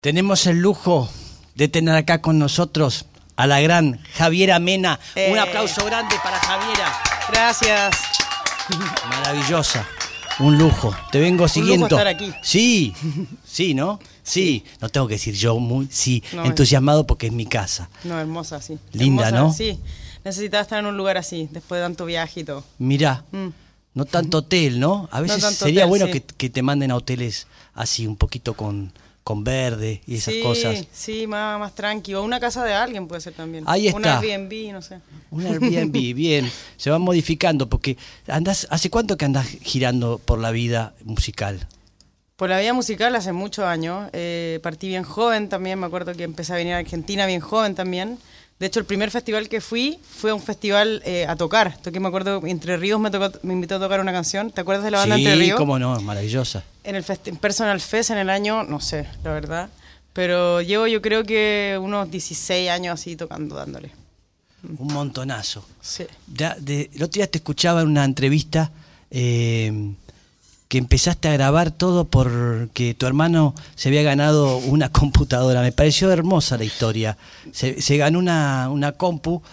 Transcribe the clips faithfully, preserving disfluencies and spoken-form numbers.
Tenemos el lujo de tener acá con nosotros a la gran Javiera Mena. Eh. Un aplauso grande para Javiera. Gracias. Maravillosa. Un lujo. Te vengo siguiendo. Un lujo estar aquí. Sí, sí, ¿no? Sí. No tengo que decir yo muy, sí, no, entusiasmado porque es mi casa. No, hermosa, sí. Linda, hermosa, ¿no? Sí. Necesitaba estar en un lugar así, después de tanto viaje y todo. Mirá, mm. no tanto hotel, ¿no? A veces no sería hotel, bueno sí. que, que te manden a hoteles así, un poquito con, con verde y esas sí, cosas. Sí, más, más tranqui. O una casa de alguien puede ser también. Ahí está. Un Airbnb, no sé. Un Airbnb, bien. Se van modificando porque andás, ¿hace cuánto que andás girando por la vida musical? Por la vida musical hace muchos años. Eh, partí bien joven también. Me acuerdo que empecé a venir a Argentina bien joven también. De hecho, el primer festival que fui fue a un festival eh, a tocar. Toqué, me acuerdo, Entre Ríos me, tocó, me invitó a tocar una canción. ¿Te acuerdas de la banda sí, Entre Ríos? Sí, cómo no, maravillosa. En el festi- Personal Fest en el año, no sé, la verdad. Pero llevo yo creo que unos dieciséis años así tocando, dándole. Un montonazo. Sí. Ya, de, el otro día te escuchaba en una entrevista eh, que empezaste a grabar todo porque tu hermano se había ganado una computadora. Me pareció hermosa la historia. Se, se ganó una, una compu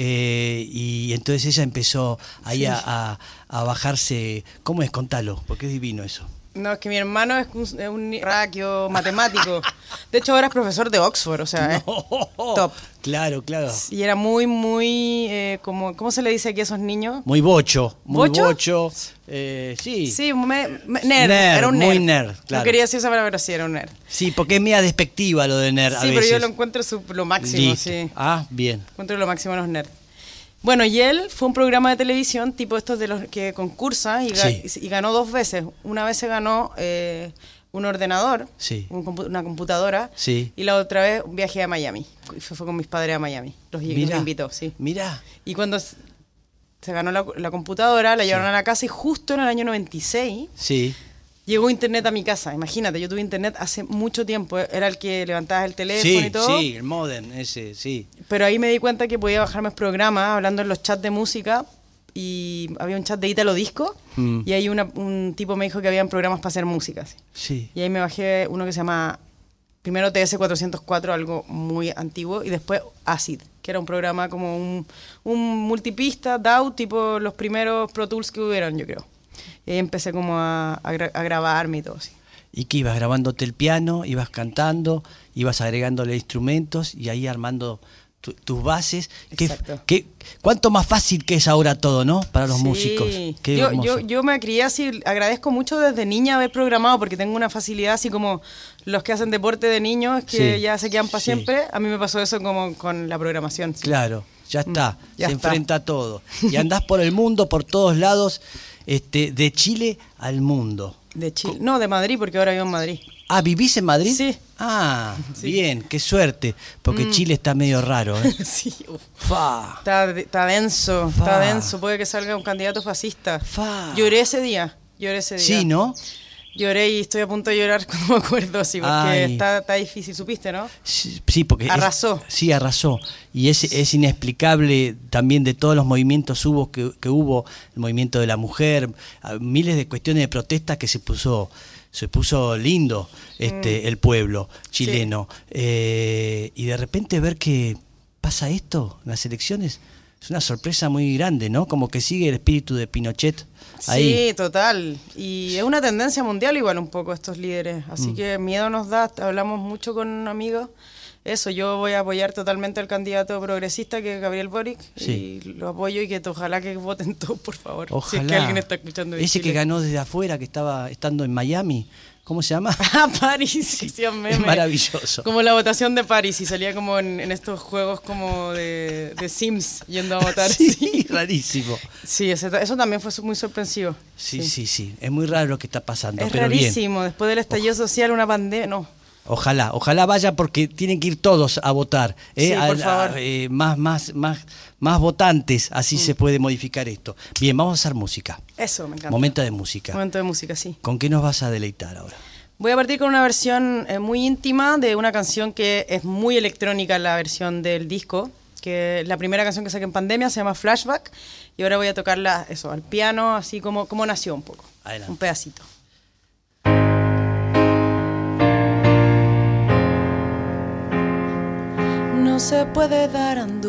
eh, y entonces ella empezó ahí sí. a, a, a bajarse. ¿Cómo es? Contalo, porque es divino eso. No, es que mi hermano es un, es un raquio matemático. De hecho, ahora es profesor de Oxford, o sea, no. es top. Claro, claro. Y era muy, muy, eh, como, ¿cómo se le dice aquí a esos niños? Muy bocho, muy ¿Bocho? bocho. Eh, sí. Sí, me, me, nerd, nerd, era un nerd. Muy nerd, claro. No quería decir esa palabra, pero sí, era un nerd. Sí, porque es media despectiva lo de nerd sí, a veces. Sí, pero yo lo encuentro su, lo máximo, Listo. sí. Ah, bien. Encuentro lo máximo en los nerds. Bueno, y él fue un programa de televisión tipo estos de los que concursa y, sí. y ganó dos veces. Una vez se ganó eh, un ordenador, sí. un compu una computadora, sí. y la otra vez un viaje a Miami. Fue, fue con mis padres a Miami. Los, Mirá, los invitó, sí. Mirá. Y cuando se ganó la, la computadora, la llevaron sí. a la casa y justo en el año noventa y seis... Sí. Llegó internet a mi casa, imagínate, yo tuve internet hace mucho tiempo, era el que levantabas el teléfono sí, y todo. Sí, el modem ese, sí. Pero ahí me di cuenta que podía bajarme programas hablando en los chats de música y había un chat de Italo Disco mm. y ahí una, un tipo me dijo que habían programas para hacer música. ¿sí? Sí. Y ahí me bajé uno que se llama, primero T S cuatrocientos cuatro, algo muy antiguo, y después Acid, que era un programa como un, un multipista, D A W, tipo los primeros Pro Tools que hubieron, yo creo. Y ahí empecé como a, a, gra a grabarme y todo así. ¿Y que ibas grabándote el piano, ibas cantando, ibas agregándole instrumentos y ahí armando tu, tus bases? Exacto. ¿Qué, qué, ¿Cuánto más fácil que es ahora todo, no? Para los sí. músicos. Qué yo, yo, yo me crié así, agradezco mucho desde niña haber programado porque tengo una facilidad así como los que hacen deporte de niños que sí. ya se quedan para sí. siempre. A mí me pasó eso como con la programación. Sí. Claro, ya está, mm, ya se está. enfrenta a todo. Y andás por el mundo, por todos lados. Este, de Chile al mundo. De Chile, no, de Madrid, porque ahora vivo en Madrid. Ah, ¿vivís en Madrid? Sí. Ah, sí. Bien, qué suerte, porque mm. Chile está medio raro, ¿eh? sí. Fa. Está, está denso, Fa. está denso, puede que salga un candidato fascista. Fa. Lloré ese día, lloré ese día. Sí, ¿no? Lloré y estoy a punto de llorar cuando me acuerdo así, porque está, está difícil, ¿supiste, no? Sí, porque... Arrasó. Es, sí, arrasó. Y es, es inexplicable también de todos los movimientos hubo que, que hubo, el movimiento de la mujer, miles de cuestiones de protesta que se puso... Se puso lindo este mm. el pueblo chileno. Sí. Eh, y de repente ver que pasa esto en las elecciones es una sorpresa muy grande, ¿no? Como que sigue el espíritu de Pinochet ahí. Sí, total. Y es una tendencia mundial igual un poco estos líderes. Así mm. que miedo nos da. Hablamos mucho con amigos. Eso, yo voy a apoyar totalmente al candidato progresista que es Gabriel Boric sí. y lo apoyo y que ojalá que voten todos, por favor. Ojalá. Si es que alguien está escuchando de Ese Chile. Que ganó desde afuera, que estaba estando en Miami, ¿cómo se llama? Ah, París, que hacían memes. Es maravilloso. Como la votación de París y salía como en, en estos juegos como de, de Sims yendo a votar. sí, sí, rarísimo. Sí, eso, eso también fue muy sorpresivo. Sí, sí, sí, sí. Es muy raro lo que está pasando, es pero rarísimo. Bien. Después del estallido Ojalá. social, una pandemia, no. Ojalá, ojalá vaya porque tienen que ir todos a votar, ¿eh? Sí, por a, favor. A, eh, más, más, más, más votantes, así mm. se puede modificar esto. Bien, vamos a hacer música. Eso, me encanta. Momento de música. Momento de música, sí. ¿Con qué nos vas a deleitar ahora? Voy a partir con una versión eh, muy íntima de una canción que es muy electrónica, la versión del disco, que la primera canción que saqué en pandemia se llama Flashback, y ahora voy a tocarla, eso, al piano, así como, como nació un poco. Adelante. Un pedacito. no se puede dar andú,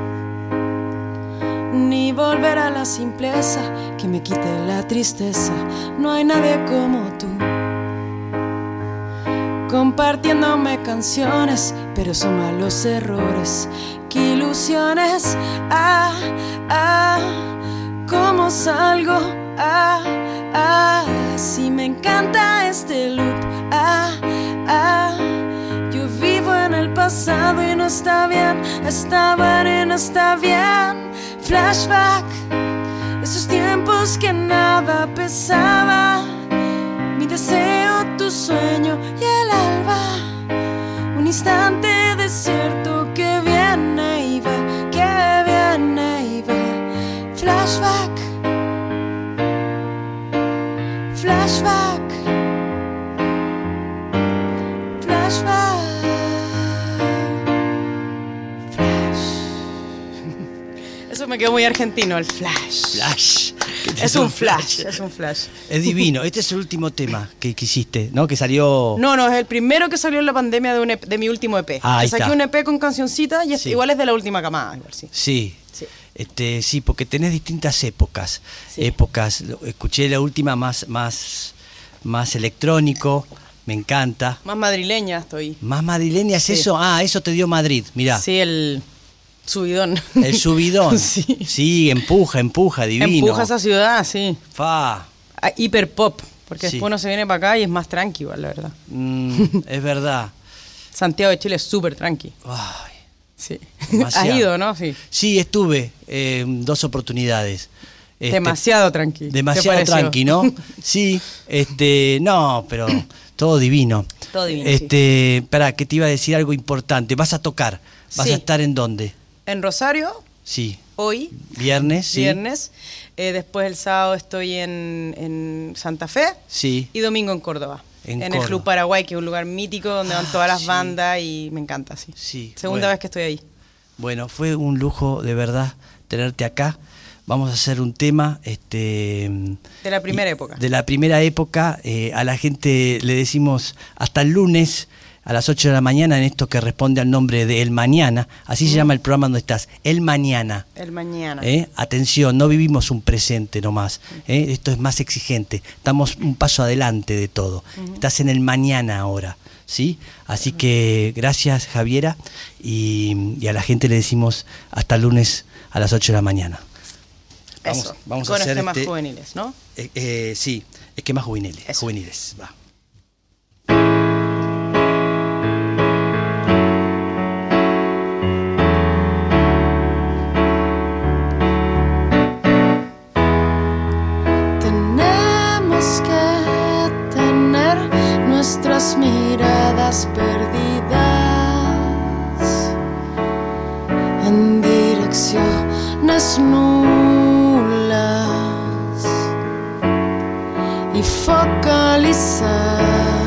ni volver a la simpleza que me quite la tristeza. No hay nadie como tú, compartiéndome canciones, pero son malos errores que ilusiones. Ah, ah, ¿cómo salgo? Ah, ah, si me encanta este loop. Ah, ah, yo vivo en el pasado y no está bien, está bien y no está bien. Flashback, esos tiempos que nada pesaba, mi deseo, tu sueño y el alba, un instante desierto que viene y va, que viene y va. Flashback, flashback, flashback, flash. Eso me quedó muy argentino, el flash. Flash. Es un flash, es un flash. Es divino. Este es el último tema que, que hiciste, ¿no? Que salió... No, no, es el primero que salió en la pandemia de, un E P, de mi último E P. Ah, ahí saqué está. un E P con cancioncitas y es, Sí. igual es de la última camada. Igual, sí. Sí. Sí. Este, sí, porque tenés distintas épocas. Sí. Épocas. Lo- Escuché la última más, más, más electrónico. Me encanta. Más madrileña estoy. Más madrileña es Sí. eso. Ah, eso te dio Madrid. Mirá. Sí, el subidón. El subidón. Sí. Sí, empuja, empuja, divino. Empuja esa ciudad, sí. Fa. A hiper pop, porque Sí. después uno se viene para acá y es más tranqui, igual, la verdad. Mm, es verdad. Santiago de Chile es súper tranqui. Ay, Sí. demasiado. Has ido, ¿no? Sí. Sí, estuve eh, dos oportunidades. Este, Demasiado tranqui. ¿Te Demasiado pareció? tranqui, ¿no? Sí, este, no, pero todo divino. Todo divino, Este, pará, que te iba a decir algo importante. ¿Vas a tocar? ¿Vas Sí. a estar en dónde? En Rosario, Sí. hoy, Viernes, sí. viernes. Eh, después el sábado estoy en, en Santa Fe. Sí. Y domingo en Córdoba. En En, Córdoba. el Club Paraguay, que es un lugar mítico donde van Ah, todas las sí. bandas y me encanta, sí. Sí, Segunda bueno. vez que estoy ahí. Bueno, fue un lujo de verdad tenerte acá. Vamos a hacer un tema este, De la primera y- época. De la primera época. Eh, a la gente le decimos hasta el lunes a las ocho de la mañana en esto que responde al nombre de El Mañana. Así se llama el programa donde estás. El Mañana. El mañana. ¿Eh? Atención, no vivimos un presente nomás. ¿eh? Esto es más exigente. Estamos un paso adelante de todo. Estás en el mañana ahora. ¿Sí? Así que gracias, Javiera. Y, y a la gente le decimos hasta el lunes a las ocho de la mañana. Vamos, Eso. vamos a Con hacer temas este- juveniles, ¿no? Eh, eh, sí, es que más juveniles. Eso. Juveniles, va. Tenemos que tener nuestras miradas perdidas en direcciones nulas y focalizar.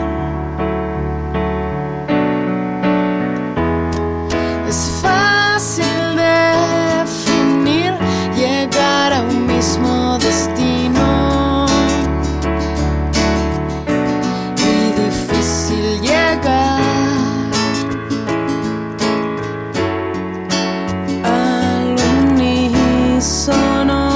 Es fácil definir, llegar a un mismo destino y difícil llegar al unísono,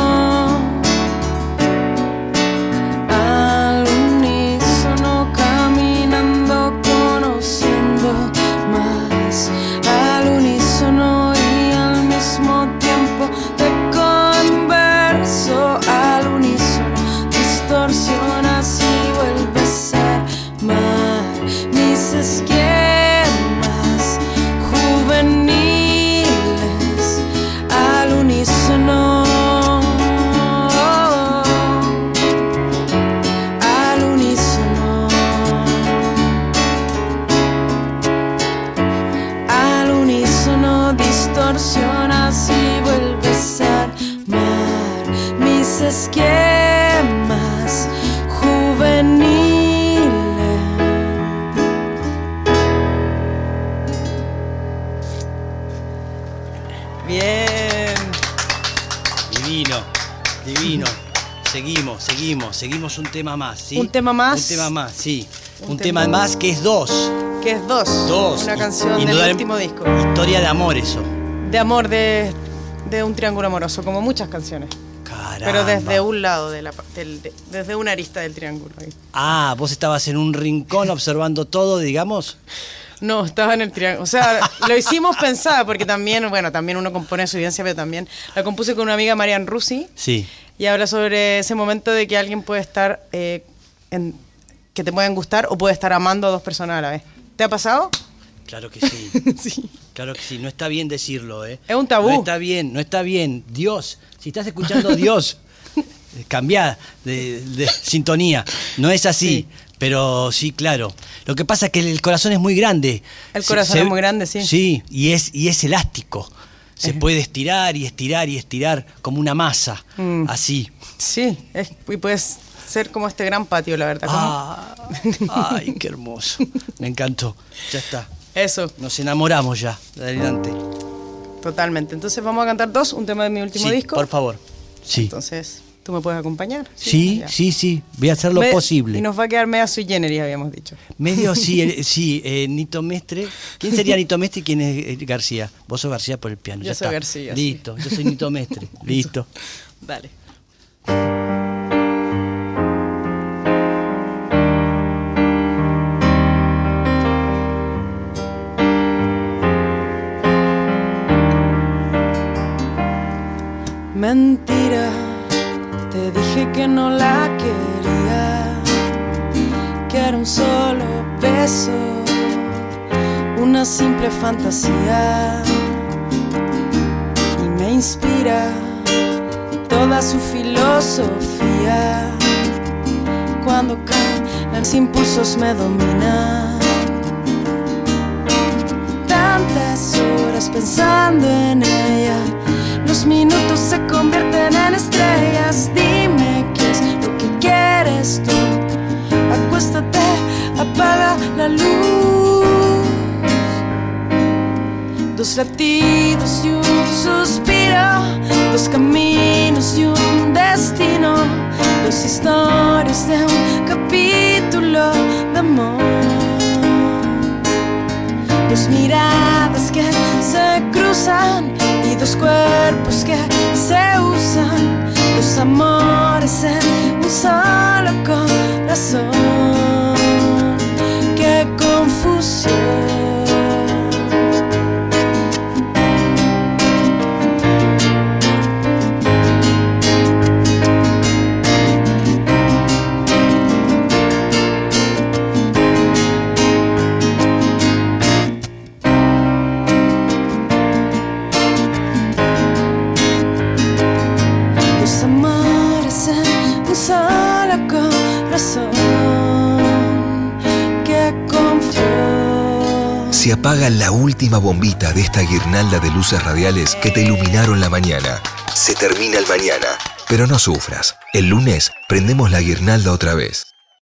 al unísono, caminando, conociendo más, al unísono y al mismo tiempo te converso, al unísono distorsionas y vuelves a amar mis esquemas juveniles, al unísono, al unísono, al unísono distorsionas y vuelves a armar mis esquemas juveniles. Bien. Divino, divino. Seguimos, seguimos, seguimos un tema más, ¿sí? ¿Un tema más? Un tema más, sí. Un, Un tema tema- más que es dos, que es Dos. Dos. Una canción Y- del indudable- último disco. Historia de amor eso. De amor, de, de un triángulo amoroso, como muchas canciones. Caramba. Pero desde un lado, de la, del, de- desde una arista del triángulo. Ahí. Ah, vos estabas en un rincón observando todo, digamos. No, estaba en el triángulo. O sea, lo hicimos pensar, porque también, bueno, también uno compone su evidencia, pero también la compuse con una amiga, Marian Rusi, Sí. y habla sobre ese momento de que alguien puede estar, eh, en, que te pueden gustar o puede estar amando a dos personas a la vez. ¿Te ha pasado? Claro que sí. Sí. Claro que sí. No está bien decirlo, ¿eh? Es un tabú. No está bien, no está bien. Dios, si estás escuchando Dios, cambia de, de sintonía. No es así. Sí. Pero sí, claro. Lo que pasa es que el corazón es muy grande. El corazón es muy grande, sí. Sí, y es, y es elástico. Se Ajá. puede estirar y estirar y estirar como una masa. Mm. Así. Sí, es, y puedes ser como este gran patio, la verdad. como- Ah, ay, qué hermoso. Me encantó. Ya está. Eso, Nos enamoramos ya. Adelante. totalmente. Entonces vamos a cantar Dos, un tema de mi último Sí, disco. por favor. Sí. Entonces, ¿tú me puedes acompañar? Sí, Ya. sí, sí. Voy a hacer lo Me- posible. Y nos va a quedar media sui generis, habíamos dicho. Medio, sí, eh, sí, eh, Nito Mestre. ¿Quién sería Nito Mestre y quién es eh, García? Vos sos García por el piano. Yo ya soy está. García, sí. Listo, yo soy Nito Mestre. Listo. Dale. Mentira, te dije que no la quería, que era un solo beso, una simple fantasía, y me inspira toda su filosofía. Cuando caen los impulsos me dominan, tantas horas pensando en ella, los minutos se convierten en estrellas. Dime qué es lo que quieres tú, acuéstate, apaga la luz. Dos latidos y un suspiro, dos caminos y un destino, dos historias de un capítulo de amor. Dos miradas que se cruzan y dos cuerpos que se usan, dos amores en un solo corazón. ¡Qué confusión! Dos amores en un solo corazón. ¡Qué confusión! Se apaga la última bombita de esta guirnalda de luces radiales que te iluminaron la mañana. Se termina el mañana, pero no sufras. El lunes prendemos la guirnalda otra vez.